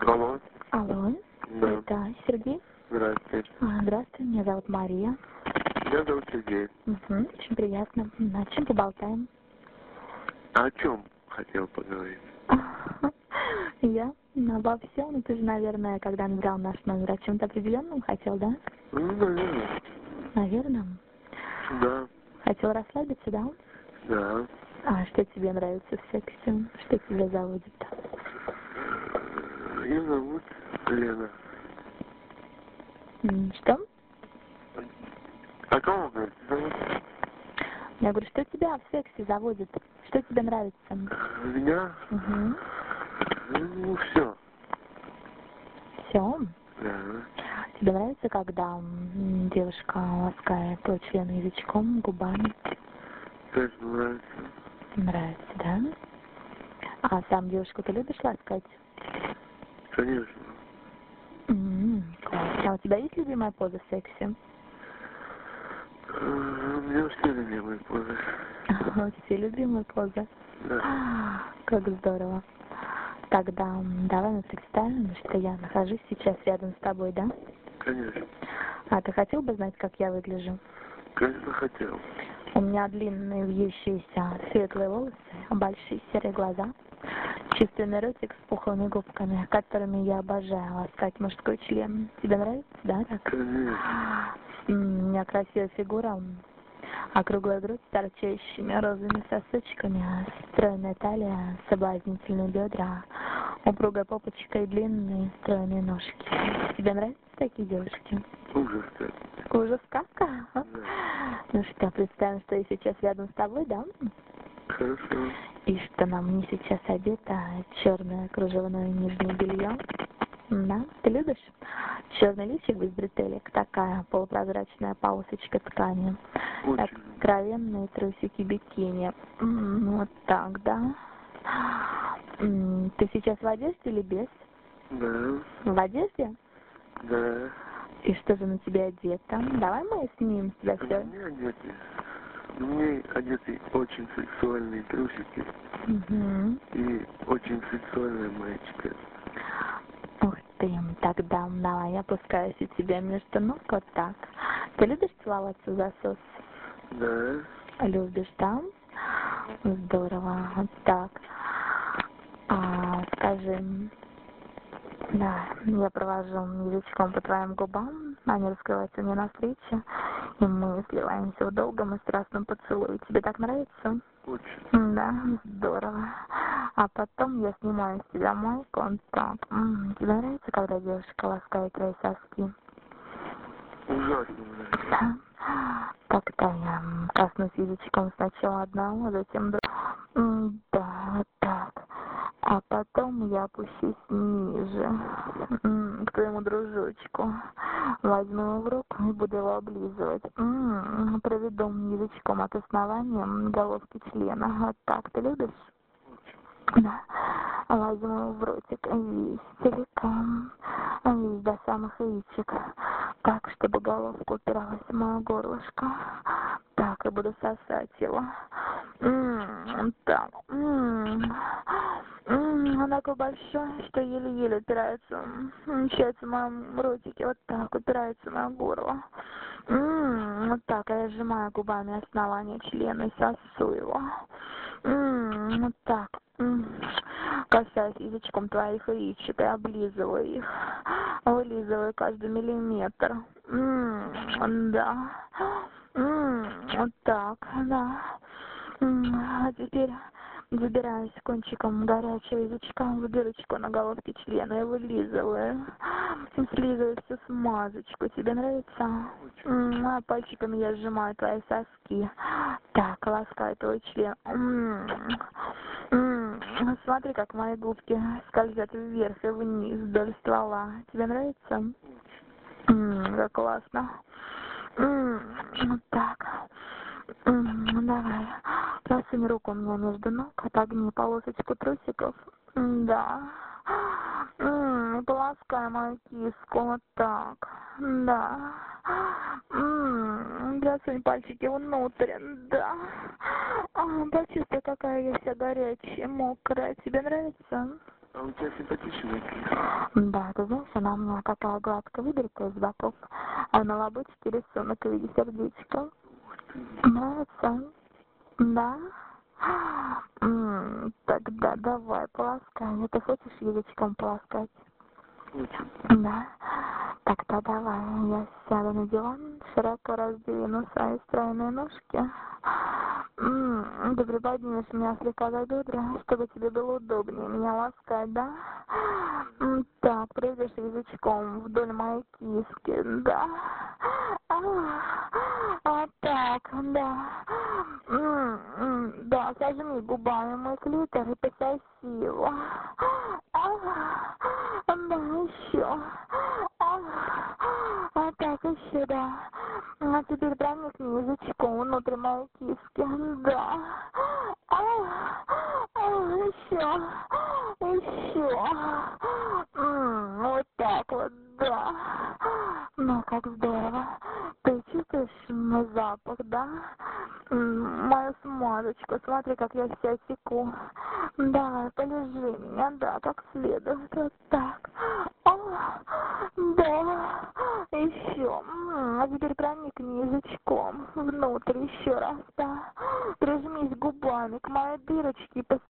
Алло. Алло. Да. Да, Сергей? Здравствуйте. Здравствуй, меня зовут Мария. Меня зовут Сергей. Очень приятно. О чем поболтаем? А о чем хотел поговорить? Я? Обо всем. Ну, ты же, наверное, когда набрал наш номер, о чем-то определенном хотел, да? Ну, наверное. Наверное. Да. Хотел расслабиться, да? Да. А что тебе нравится в сексе? Что тебя заводит? Ее зовут Лена. Что? А кого, говорит, зовут? Я говорю, что тебя в сексе заводит? Что тебе нравится? Меня? Угу. Ну, все. Все? Да. Тебе нравится, когда девушка ласкает твой член язычком, губами? Тоже нравится. Нравится, да? А сам девушку ты любишь ласкать? Конечно. Классно. А у тебя есть любимая поза в сексе? У меня все любимые позы. Все любимые позы? Да. Как здорово. Тогда давай мы представим, что я нахожусь сейчас рядом с тобой, да? Конечно. А ты хотел бы знать, как я выгляжу? Конечно, хотел. У меня длинные вьющиеся светлые волосы, большие серые глаза, чувственный ротик с пухлыми губками, которыми я обожаю ласкать мужской член. Тебе нравится, да, так? Конечно. У меня красивая фигура, округлая грудь с торчащими розовыми сосочками, стройная талия, соблазнительные бедра, упругая попочка и длинные стройные ножки. Тебе нравятся такие девушки? Ужас как. Ужас как? Да. Ну что, представим, что я сейчас рядом с тобой, да? Хорошо. И что на мне сейчас одето черное кружевное нижнее белье. Да, ты любишь? Черный лифчик без бретелек, такая полупрозрачная полосочка ткани. Очень. Откровенные трусики бикини. Вот так, да? Ты сейчас в одежде или без? Да. В одежде? Да. И что же на тебе одето? Давай мы снимем с тебя все. Мне одеты очень сексуальные трусики и очень сексуальная маечка. Ух ты, тогда давай я опускаюсь у тебя между ног вот так. Ты любишь целоваться в засос? Да. Любишь, да? Здорово, вот так. Скажи, да, я провожу язычком по твоим губам, они раскрываются мне навстречу, и мы сливаемся в долгом и страстном поцелуе. Тебе так нравится? Очень. Да, здорово. А потом я снимаю с тебя майку, вот так. Тебе нравится, когда девушка ласкает твои соски? Ужасно нравится. Да. Тогда я коснусь язычком сначала одного, затем другого. Да, вот так. А потом я опущусь ниже, к твоему дружочку. Возьму его в руку и буду его облизывать. Проведу язычком от основания головки члена. Вот так. Ты любишь? Да. Возьму его в ротик весь целиком, весь до самых яичек, так, чтобы головка упиралась в мое горлышко. Так, и буду сосать его. Так. Он такой большой, что еле-еле упирается, получается в моем ротике, вот так, упирается в мое горло. Вот так, а я сжимаю губами основание члена и сосу его. Вот так. Касаюсь язычком твоих яичек и облизываю их. Вылизываю каждый миллиметр. Да. Вот так, да. А теперь забираюсь кончиком горячего язычка в дырочку на головке члена и вылизываю. Слизываю всю смазочку. Тебе нравится? А пальчиками я сжимаю твои соски. Так, ласкаю твой член. Смотри, как мои губки скользят вверх и вниз вдоль ствола. Тебе нравится? Как классно. Вот так. Давай. Просунь руку у меня между ног, отогни полосочку трусиков. Да. Полоскай мою киску вот так. Да. Просунь пальчики внутрь. Да. Почувствуй, какая я вся горячая, мокрая. Тебе нравится? А у тебя симпатичная кисть. Да, ты знаешь, она у меня какая гладкая выбритая из боков, а на лобу 4 рисунок в виде сердечка. Нравится? Да? Тогда давай, полоскай. Ты хочешь язычком полоскать? Очень. Да. Тогда давай, я сяду на диван, широко раздвину свои стройные ножки. Ты приподнимешь меня слегка за бедра, чтобы тебе было удобнее меня ласкать, да? Так, пройдешь язычком вдоль моей киски, да? Вот так, да. Да, сожми губами мой клитор и пососи его. Да, еще. Вот так еще, да. А теперь проникни язычком внутрь моей киски, да. Еще. Вот так вот, да. Ну, как здорово. Ты чувствуешь мой запах, да? Мою смазочку. Смотри, как я себя теку. Давай, полежи меня, да, как следует. Вот так. Да. Еще. А теперь проникни язычком внутрь еще раз, да. Прижмись губами к моей дырочке и